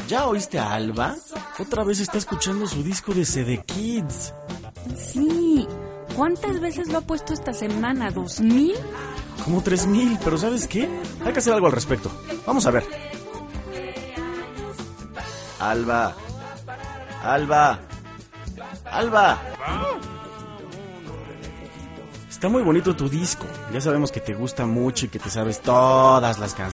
¿Ya oíste a Alba? Otra vez está escuchando su disco de CD Kids. Sí. ¿Cuántas veces lo ha puesto esta semana? ¿2000? Como 3000, pero ¿sabes qué? Hay que hacer algo al respecto. Vamos a ver. Alba. Alba. Alba. Está muy bonito tu disco. Ya sabemos que te gusta mucho y que te sabes todas las canciones.